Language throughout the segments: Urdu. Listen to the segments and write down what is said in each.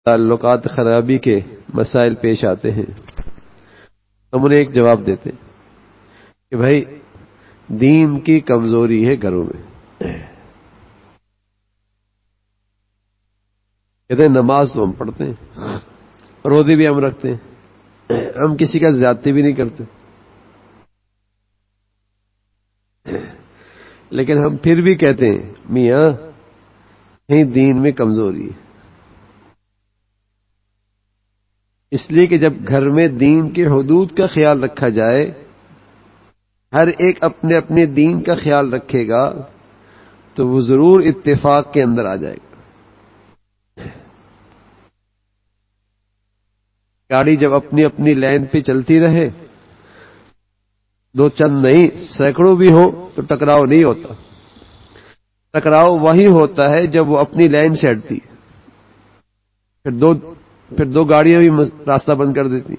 تعلقات خرابی کے مسائل پیش آتے ہیں، ہم انہیں ایک جواب دیتے ہیں کہ بھائی دین کی کمزوری ہے گھروں میں. کہتے ہیں نماز تو ہم پڑھتے ہیں، روزے بھی ہم رکھتے ہیں، ہم کسی کا زیادتی بھی نہیں کرتے، لیکن ہم پھر بھی کہتے ہیں میاں کہیں دین میں کمزوری ہے. اس لیے کہ جب گھر میں دین کے حدود کا خیال رکھا جائے، ہر ایک اپنے اپنے دین کا خیال رکھے گا تو وہ ضرور اتفاق کے اندر آ جائے گا. گاڑی جب اپنی اپنی لائن پہ چلتی رہے، دو چند نہیں سینکڑوں بھی ہو تو ٹکراؤ نہیں ہوتا. ٹکراؤ وہی ہوتا ہے جب وہ اپنی لائن سے ہٹتی، پھر دو گاڑیاں بھی راستہ بند کر دیتی.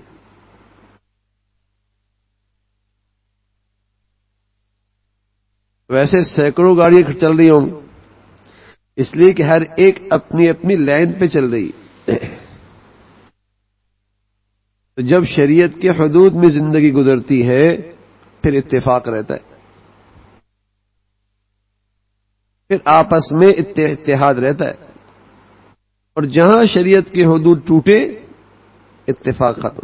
ویسے سینکڑوں گاڑیاں چل رہی ہوں اس لیے کہ ہر ایک اپنی اپنی لائن پہ چل رہی ہے. تو جب شریعت کے حدود میں زندگی گزرتی ہے پھر اتفاق رہتا ہے، پھر آپس میں اتحاد رہتا ہے. اور جہاں شریعت کے حدود ٹوٹے اتفاق ختم.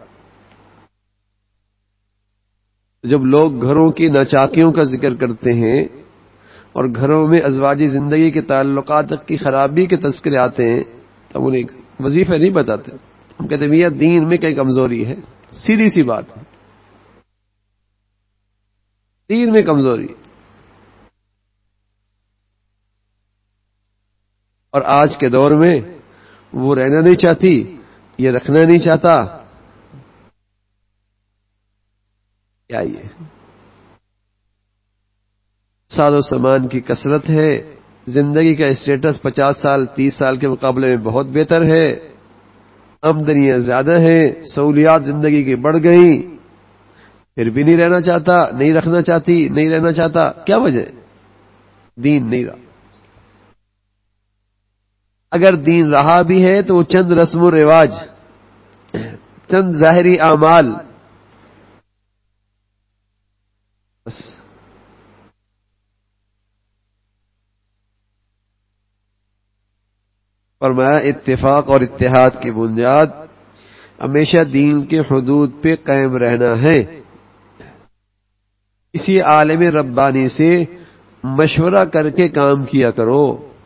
جب لوگ گھروں کی ناچاکیوں کا ذکر کرتے ہیں اور گھروں میں ازواجی زندگی کے تعلقات کی خرابی کے تذکرے آتے ہیں تب انہیں وظیفہ نہیں بتاتے. ہم کہتے ہیں میاں دین میں کئی کمزوری ہے، سیدھی سی بات ہے، دین میں کمزوری. اور آج کے دور میں وہ رہنا نہیں چاہتی، یہ رکھنا نہیں چاہتا. کیا یہ ساز و سامان کی کثرت ہے، زندگی کا اسٹیٹس 50 سال 30 سال کے مقابلے میں بہت بہتر ہے، آمدنیاں زیادہ ہیں، سہولیات زندگی کی بڑھ گئیں، پھر بھی نہیں رہنا چاہتا، نہیں رکھنا چاہتی، نہیں رہنا چاہتا. کیا وجہ ہے؟ دین نہیں رہا. اگر دین رہا بھی ہے تو وہ چند رسم و رواج، چند ظاہری اعمال، بس. فرمایا اتفاق اور اتحاد کی بنیاد ہمیشہ دین کے حدود پہ قائم رہنا ہے. اسی عالم ربانی سے مشورہ کر کے کام کیا کرو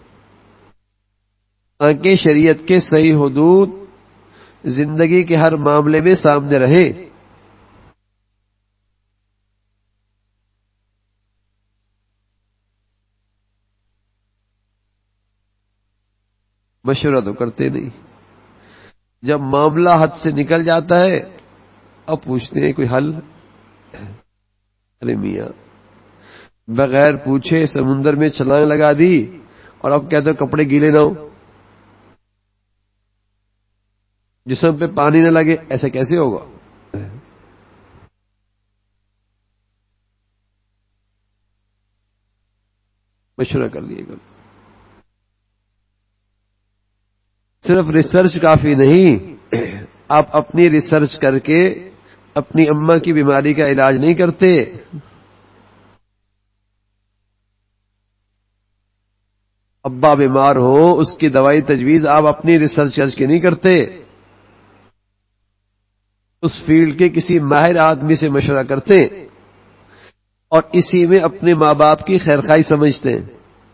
تاکہ شریعت کے صحیح حدود زندگی کے ہر معاملے میں سامنے رہے. مشورہ تو کرتے نہیں، جب معاملہ حد سے نکل جاتا ہے اب پوچھتے ہیں کوئی حل. ارے میاں بغیر پوچھے سمندر میں چھلانگ لگا دی اور اب کہتے ہو کپڑے گیلے نہ ہو، جسم پہ پانی نہ لگے، ایسا کیسے ہوگا؟ مشورہ کر لیے گا. صرف ریسرچ کافی نہیں، آپ اپنی ریسرچ کر کے اپنی اماں کی بیماری کا علاج نہیں کرتے. ابا بیمار ہو اس کی دوائی تجویز آپ اپنی ریسرچ کر کے نہیں کرتے، اس فیلڈ کے کسی ماہر آدمی سے مشورہ کرتے اور اسی میں اپنے ماں باپ کی خیرخواہی سمجھتے ہیں.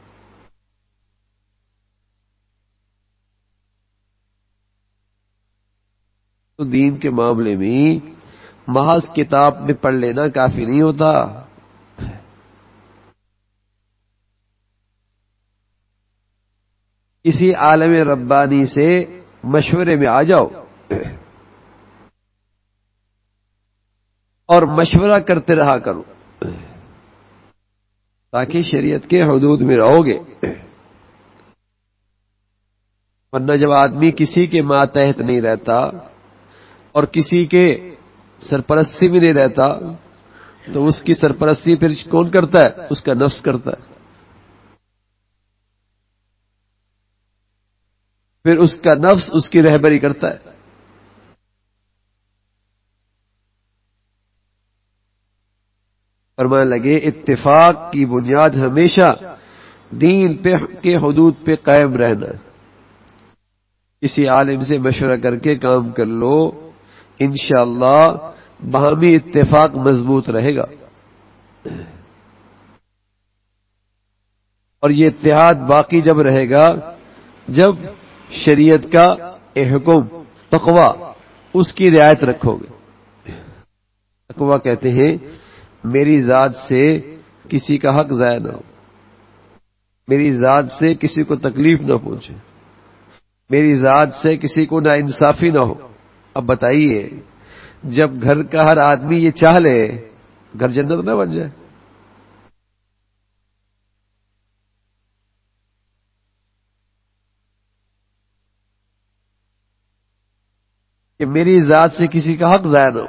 تو دین کے معاملے میں محض کتاب میں پڑھ لینا کافی نہیں ہوتا. کسی عالم ربانی سے مشورے میں آ جاؤ اور مشورہ کرتے رہا کرو تاکہ شریعت کے حدود میں رہو گے. ورنہ جب آدمی کسی کے ماتحت نہیں رہتا اور کسی کے سرپرستی میں نہیں رہتا تو اس کی سرپرستی پھر کون کرتا ہے؟ اس کا نفس کرتا ہے. پھر اس کا نفس اس کی رہبری کرتا ہے. فرمانے لگے اتفاق کی بنیاد ہمیشہ دین پہ کے حدود پہ قائم رہنا. کسی عالم سے مشورہ کر کے کام کر لو، انشاءاللہ باہمی اتفاق مضبوط رہے گا. اور یہ اتحاد باقی جب رہے گا جب شریعت کا حکم تقوی اس کی رعایت رکھو گے. تقوی کہتے ہیں میری ذات سے کسی کا حق ضائع نہ ہو، میری ذات سے کسی کو تکلیف نہ پہنچے، میری ذات سے کسی کو نا انصافی نہ ہو. اب بتائیے جب گھر کا ہر آدمی یہ چاہ لے گھر جنت نہ بن جائے؟ کہ میری ذات سے کسی کا حق ضائع نہ ہو،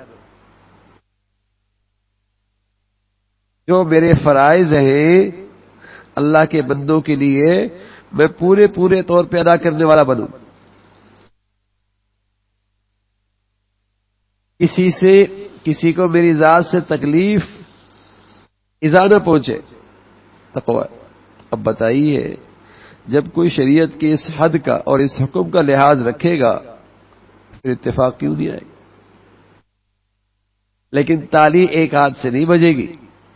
جو میرے فرائض ہیں اللہ کے بندوں کے لیے میں پورے طور پہ ادا کرنے والا بنوں. کسی کو میری ذات سے تکلیف ایذا نہ پہنچے. تقوی. اب بتائیے جب کوئی شریعت کی اس حد کا اور اس حکم کا لحاظ رکھے گا پھر اتفاق کیوں نہیں آئے گا؟ لیکن تالی ایک ہاتھ سے نہیں بجے گی.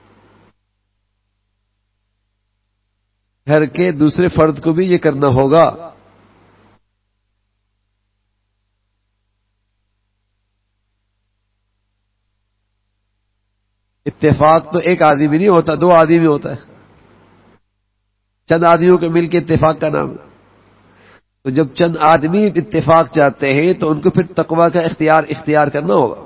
گھر کے دوسرے فرد کو بھی یہ کرنا ہوگا. اتفاق تو ایک آدمی بھی نہیں ہوتا، دو آدمی بھی ہوتا ہے. چند آدمیوں کے مل کے اتفاق کا نام ہے. تو جب چند آدمی اتفاق چاہتے ہیں تو ان کو پھر تقوی کا اختیار کرنا ہوگا.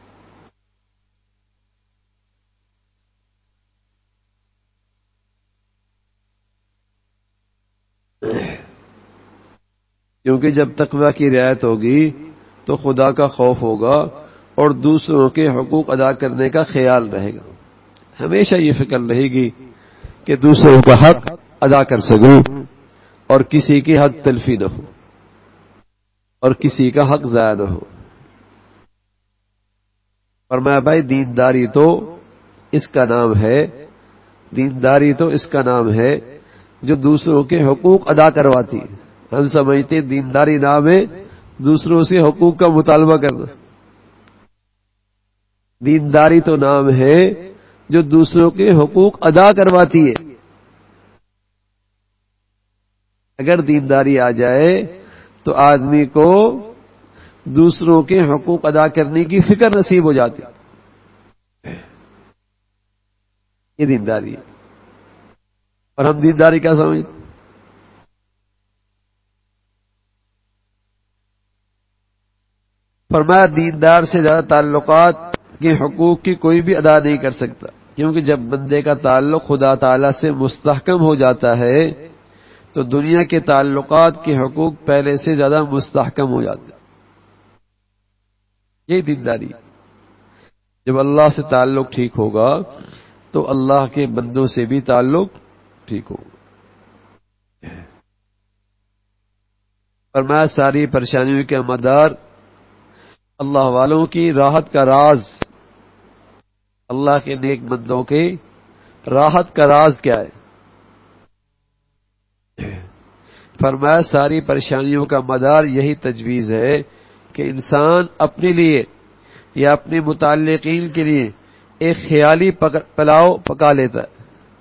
کیونکہ جب تقوی کی رعایت ہوگی تو خدا کا خوف ہوگا اور دوسروں کے حقوق ادا کرنے کا خیال رہے گا. ہمیشہ یہ فکر رہے گی کہ دوسروں کا حق ادا کر سکوں اور کسی کی حق تلفی نہ ہو اور کسی کا حق ضائع نہ ہو. فرمایا بھائی دینداری تو اس کا نام ہے، دینداری تو اس کا نام ہے جو دوسروں کے حقوق ادا کرواتی ہے. ہم سمجھتے دینداری نام ہے دوسروں سے حقوق کا مطالبہ کرنا. دینداری تو نام ہے جو دوسروں کے حقوق ادا کرواتی ہے. اگر دینداری آ جائے تو آدمی کو دوسروں کے حقوق ادا کرنے کی فکر نصیب ہو جاتی. یہ دینداری ہے. اور ہم دینداری کیا سمجھتے؟ فرمایا دیندار سے زیادہ تعلقات کے حقوق کی کوئی بھی ادا نہیں کر سکتا، کیونکہ جب بندے کا تعلق خدا تعالی سے مستحکم ہو جاتا ہے تو دنیا کے تعلقات کے حقوق پہلے سے زیادہ مستحکم ہو جاتے ہیں. یہی دینداری. جب اللہ سے تعلق ٹھیک ہوگا تو اللہ کے بندوں سے بھی تعلق ٹھیک ہوگا. فرمایا ساری پریشانیوں کے مدار اللہ والوں کی راحت کا راز، اللہ کے نیک بندوں کے راحت کا راز کیا ہے؟ فرمایا ساری پریشانیوں کا مدار یہی تجویز ہے کہ انسان اپنے لیے یا اپنے متعلقین کے لیے ایک خیالی پلاؤ پکا لیتا ہے.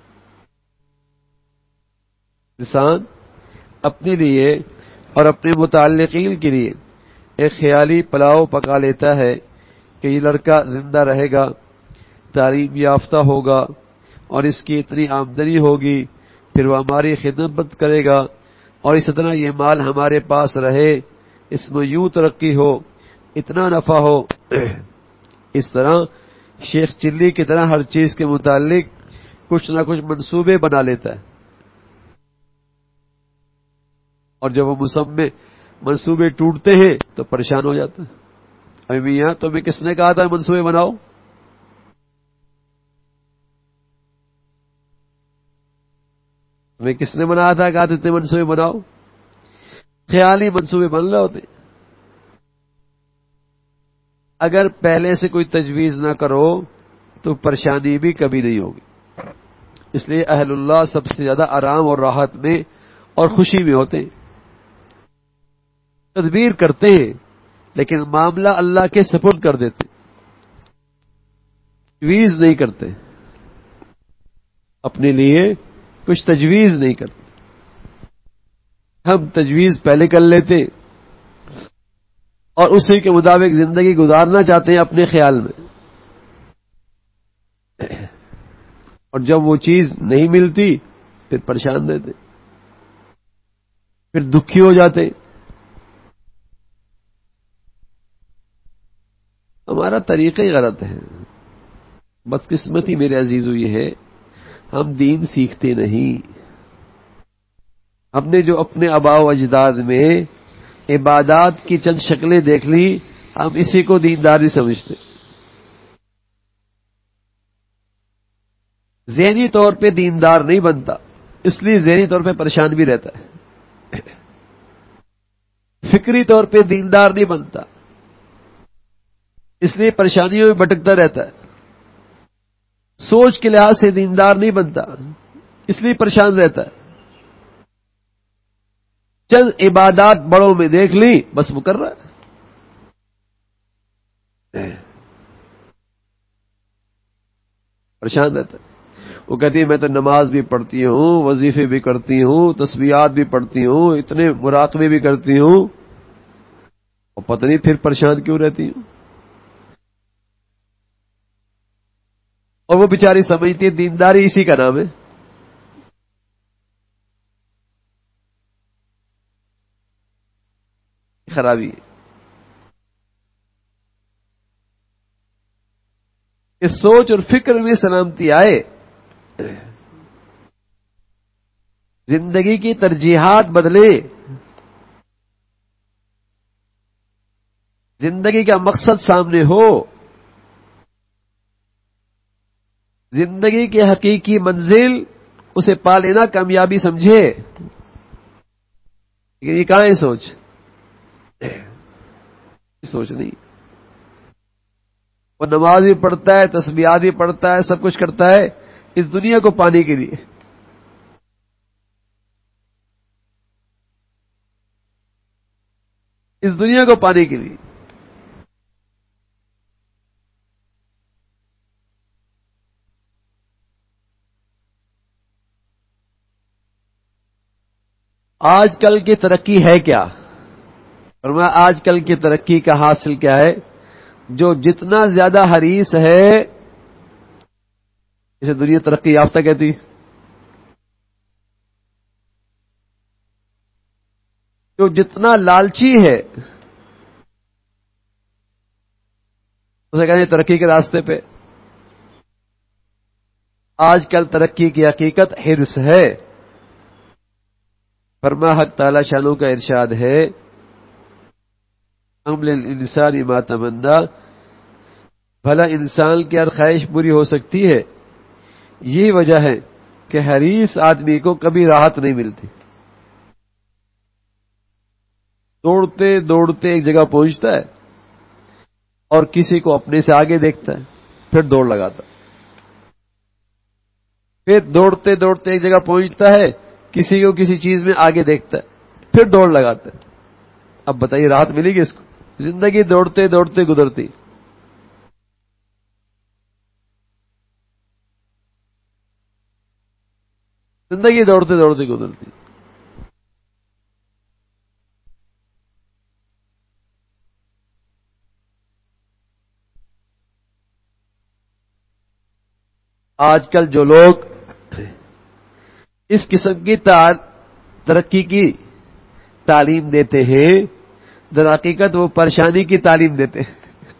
انسان اپنے لیے اور اپنے متعلقین کے لیے ایک خیالی پلاؤ پکا لیتا ہے کہ یہ لڑکا زندہ رہے گا، تعلیم یافتہ ہوگا اور اس کی اتنی آمدنی ہوگی، پھر وہ ہماری خدمت کرے گا اور اس طرح یہ مال ہمارے پاس رہے، اس میں یوں ترقی ہو، اتنا نفع ہو. اس طرح شیخ چلی کی طرح ہر چیز کے متعلق کچھ نہ کچھ منصوبے بنا لیتا ہے. اور جب وہ منصوبے ٹوٹتے ہیں تو پریشان ہو جاتا ہے. ابھی میاں تمہیں کس نے کہا تھا منصوبے بناؤ؟ تمہیں کس نے بنایا تھا کہا تھا اتنے منصوبے بناؤ؟ خیالی منصوبے بن رہے ہوتے. اگر پہلے سے کوئی تجویز نہ کرو تو پریشانی بھی کبھی نہیں ہوگی. اس لیے اہل اللہ سب سے زیادہ آرام اور راحت میں اور خوشی میں ہوتے ہیں. تدبیر کرتے ہیں لیکن معاملہ اللہ کے سپرد کر دیتے، تجویز نہیں کرتے، اپنے لیے کچھ تجویز نہیں کرتے. ہم تجویز پہلے کر لیتے اور اسی کے مطابق زندگی گزارنا چاہتے ہیں اپنے خیال میں، اور جب وہ چیز نہیں ملتی پھر پریشان رہتے، پھر دکھی ہو جاتے. ہمارا طریقہ ہی غلط ہے. بدقسمتی میرے عزیزو یہ ہے ہم دین سیکھتے نہیں. ہم نے جو اپنے آباء و اجداد میں عبادات کی چند شکلیں دیکھ لی، ہم اسی کو دینداری سمجھتے. ذہنی طور پہ دیندار نہیں بنتا، اس لیے ذہنی طور پہ پریشان بھی رہتا ہے. فکری طور پہ دیندار نہیں بنتا، اس لیے پریشانیوں میں بھٹکتا رہتا ہے. سوچ کے لحاظ سے دیندار نہیں بنتا، اس لیے پریشان رہتا ہے. چند عبادات بڑوں میں دیکھ لی بس وہ کر رہا ہے، پریشان رہتا ہے. وہ کہتی ہے میں تو نماز بھی پڑھتی ہوں، وظیفے بھی کرتی ہوں، تسبیحات بھی پڑھتی ہوں، اتنے مراقبے بھی کرتی ہوں، اور پتہ نہیں پھر پریشان کیوں رہتی ہوں. اور وہ بیچاری سمجھتی ہے دینداری اسی کا نام ہے. خرابی ہے. اس سوچ اور فکر میں سلامتی آئے، زندگی کی ترجیحات بدلے، زندگی کا مقصد سامنے ہو، زندگی کی حقیقی منزل اسے پا لینا کامیابی سمجھے. لیکن یہ کہاں ہے سوچ نہیں. وہ نماز بھی پڑھتا ہے، تسبیحات بھی پڑھتا ہے، سب کچھ کرتا ہے اس دنیا کو پانے کے لیے. اس دنیا کو پانے کے لیے. آج کل کی ترقی ہے کیا؟ فرمایا آج کل کی ترقی کا حاصل کیا ہے؟ جو جتنا زیادہ حریص ہے اسے دنیا ترقی یافتہ کہتی. جو جتنا لالچی ہے اسے کہتے ہیں ترقی کے راستے پہ. آج کل ترقی کی حقیقت حرص ہے. فرما حق تعالی شانوں کا ارشاد ہے عمل الانسان ما تمنا، بھلا انسان کی ہر خواہش پوری ہو سکتی ہے. یہی وجہ ہے کہ حریص آدمی کو کبھی راحت نہیں ملتی. دوڑتے دوڑتے ایک جگہ پہنچتا ہے اور کسی کو اپنے سے آگے دیکھتا ہے پھر دوڑ لگاتا ہے. پھر دوڑتے دوڑتے ایک جگہ پہنچتا ہے، کسی کو کسی چیز میں آگے دیکھتا ہے پھر دوڑ لگاتا ہے. اب بتائیے راحت ملے گی اس کو؟ زندگی دوڑتے دوڑتے گزرتی. زندگی دوڑتے دوڑتے گزرتی. آج کل جو لوگ اس قسم کی ترقی کی تعلیم دیتے ہیں در حقیقت وہ پریشانی کی تعلیم دیتے ہیں.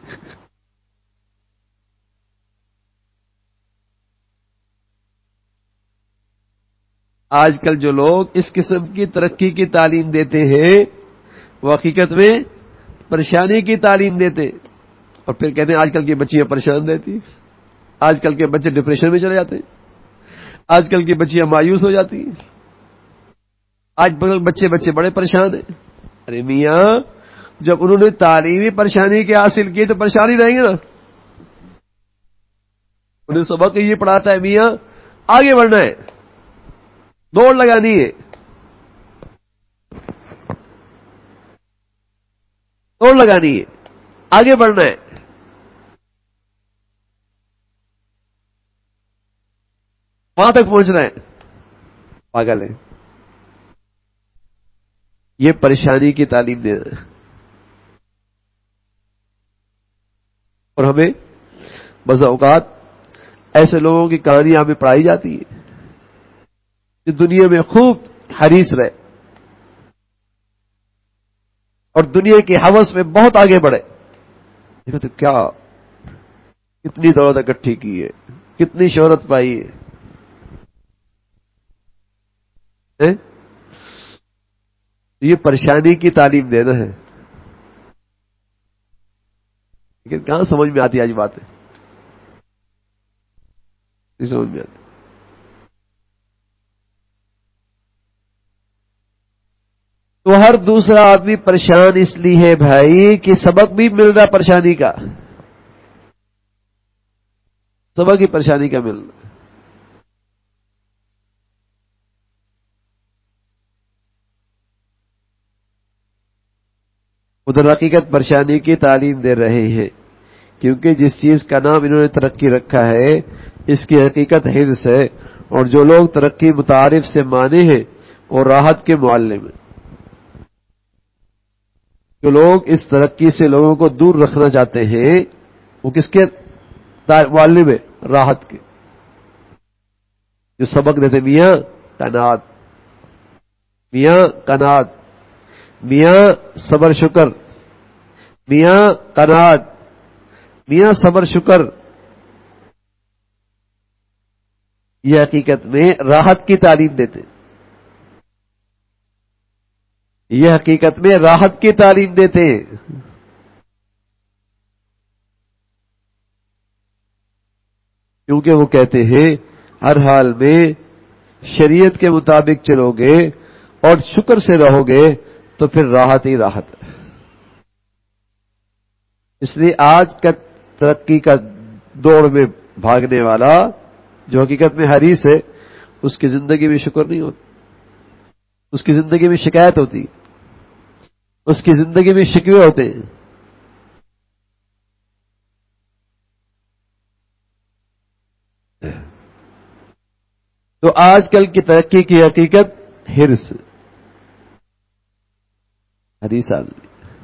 آج کل جو لوگ اس قسم کی ترقی کی تعلیم دیتے ہیں وہ حقیقت میں پریشانی کی تعلیم دیتے، اور پھر کہتے ہیں آج کل کی بچیاں پریشان رہتی، آج کل کے بچے ڈپریشن میں چلے جاتے ہیں، آج کل کی بچیاں مایوس ہو جاتی ہیں، آج کل بچے بڑے پریشان ہیں. ارے میاں جب انہوں نے تعلیمی پریشانی کے حاصل کی تو پریشانی رہیں گے نا. انہیں سبق یہ پڑھاتا ہے میاں آگے بڑھنا ہے, دوڑ لگانی ہے, دوڑ لگانی ہے, آگے بڑھنا ہے. وہاں تک پہنچنا ہے. پاگل ہے. یہ پریشانی کی تعلیم دینا ہے. اور ہمیں بعض اوقات ایسے لوگوں کی کہانیاں ہمیں پڑھائی جاتی ہے جو دنیا میں خوب حریص رہے اور دنیا کی ہوس میں بہت آگے بڑھے. دیکھو تو کیا کتنی دولت اکٹھی کی ہے, کتنی شہرت پائی ہے. یہ پریشانی کی تعلیم دینا ہے. لیکن کہاں سمجھ میں آتی آج باتیں, نہیں سمجھ میں آتی. تو ہر دوسرا آدمی پریشان اس لیے ہے بھائی کہ سبق بھی مل رہا پریشانی کا, سبق ہی پریشانی کا مل رہا. ادھر حقیقت پریشانی کی تعلیم دے رہے ہیں کیونکہ جس چیز کا نام انہوں نے ترقی رکھا ہے اس کی حقیقت حرص ہے, اور جو لوگ ترقی متعارف سے مانے ہیں اور راحت کے معلم ہیں. جو لوگ اس ترقی سے لوگوں کو دور رکھنا چاہتے ہیں وہ کس کے معلم ہے؟ راحت کے. جو سبق دیتے میاں قناعت, میاں قناعت, میاں صبر شکر, میاں قناعت, میاں صبر شکر. یہ حقیقت میں راحت کی تعلیم دیتے, یہ حقیقت میں راحت کی تعلیم دیتے ہیں. کیونکہ وہ کہتے ہیں ہر حال میں شریعت کے مطابق چلو گے اور شکر سے رہو گے تو پھر راحت ہی راحت ہے. اس لیے آج کا ترقی کا دوڑ میں بھاگنے والا جو حقیقت میں حریص ہے اس کی زندگی میں شکر نہیں ہوتا, اس کی زندگی میں شکایت ہوتی, اس کی زندگی میں شکوے ہوتے ہیں. تو آج کل کی ترقی کی حقیقت حرص, حریص آدمی.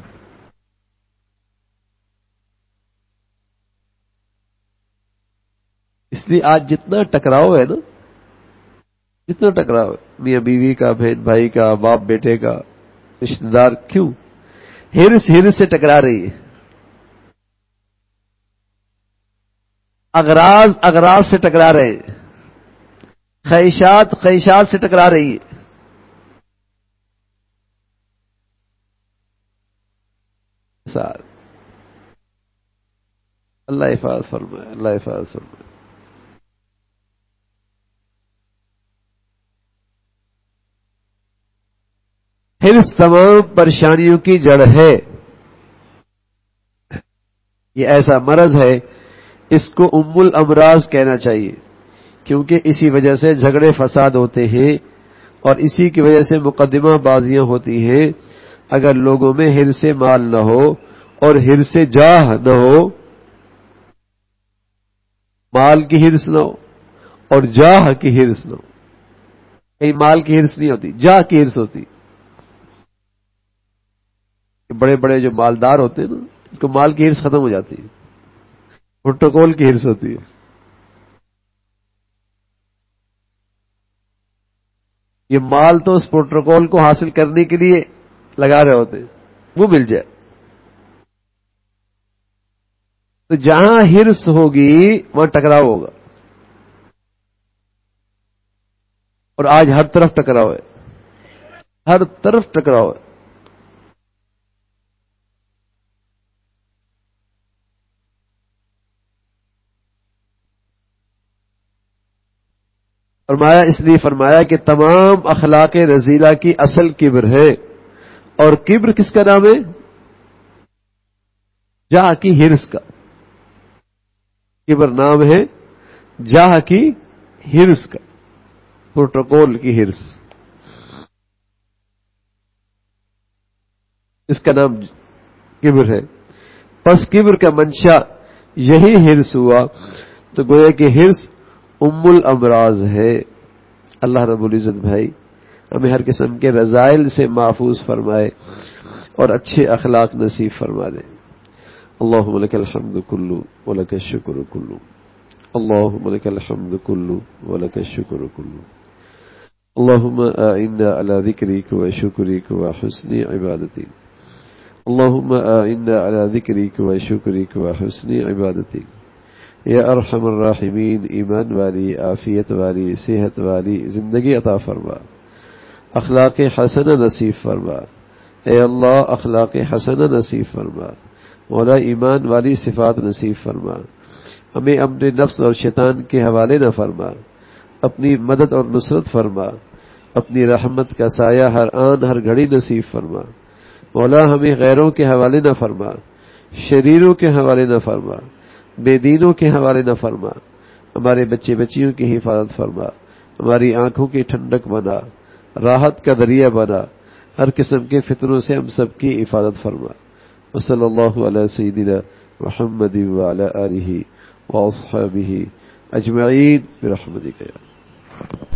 اس لیے آج جتنا ٹکراؤ ہے نا, جتنا ٹکراؤ ہے میاں بیوی کا, بہن بھائی کا, باپ بیٹے کا, رشتے دار, کیوں حرص حرص سے ٹکرا رہی ہے. اغراض اغراض سے ٹکرا رہے ہیں, خواہشات خواہشات سے ٹکرا رہی ہے. اللہ حفاظ فرمائے, اللہ حفاظ فرمائے. حرص تمام پریشانیوں کی جڑ ہے. یہ ایسا مرض ہے اس کو ام الامراض کہنا چاہیے کیونکہ اسی وجہ سے جھگڑے فساد ہوتے ہیں اور اسی کی وجہ سے مقدمہ بازیاں ہوتی ہیں. اگر لوگوں میں حرص مال نہ ہو اور حرص جاہ نہ ہو, مال کی حرص نہ ہو اور جاہ کی حرص نہ ہو, کہیں مال کی حرص نہیں ہوتی, جاہ کی حرص ہوتی. بڑے بڑے جو مالدار ہوتے ہیں نا ان کو مال کی حرص ختم ہو جاتی ہے, پروٹوکول کی حرص ہوتی ہے. یہ مال تو اس پروٹوکول کو حاصل کرنے کے لیے لگا رہے ہوتے ہیں, وہ مل جائے. تو جہاں حرص ہوگی وہاں ٹکراؤ ہوگا, اور آج ہر طرف ٹکراؤ ہے, ہر طرف ٹکراؤ ہے. فرمایا, اس لیے فرمایا کہ تمام اخلاق رذیلہ کی اصل کبر ہے اور کبر کس کا نام ہے؟ جاہ کی ہرس کا. کبر نام ہے جاہ کی ہرس کا، پروٹوکول کی ہرس، اس کا نام کبر ہے. پس کبر کا منشا یہی ہرس ہوا، تو گویا کہ ہرس ام الامراض ہے. اللہ رب العزت بھائی ہمیں ہر قسم کے رذائل سے محفوظ فرمائے اور اچھے اخلاق نصیب فرما دے. اللہم لک الحمد کلو ولک الشکر کلو، اللہم لک الحمد کلو ولک الشکر کلو. اللہم اعنا علی ذکرک و شکرک و حسن عبادتک، اللہم اعنا علی ذکرک و شکرک و حسن عبادتک. یا ارحم الراحمین، ایمان والی، عافیت والی، صحت والی زندگی عطا فرما، اخلاق حسنہ نصیب فرما. اے اللہ اخلاق حسنہ نصیب فرما، مولا ایمان والی صفات نصیب فرما. ہمیں اپنے نفس اور شیطان کے حوالے نہ فرما، اپنی مدد اور نصرت فرما، اپنی رحمت کا سایہ ہر آن ہر گھڑی نصیب فرما. مولا ہمیں غیروں کے حوالے نہ فرما، شریروں کے حوالے نہ فرما، بے دینوں کے حوالے نہ فرما. ہمارے بچے بچیوں کی حفاظت فرما، ہماری آنکھوں کی ٹھنڈک بنا، راحت کا ذریعہ بنا، ہر قسم کے فتنوں سے ہم سب کی حفاظت فرما. وصلی اللہ علی سیدنا محمد وعلی آلہ واصحابہ اجمعین برحمتک یا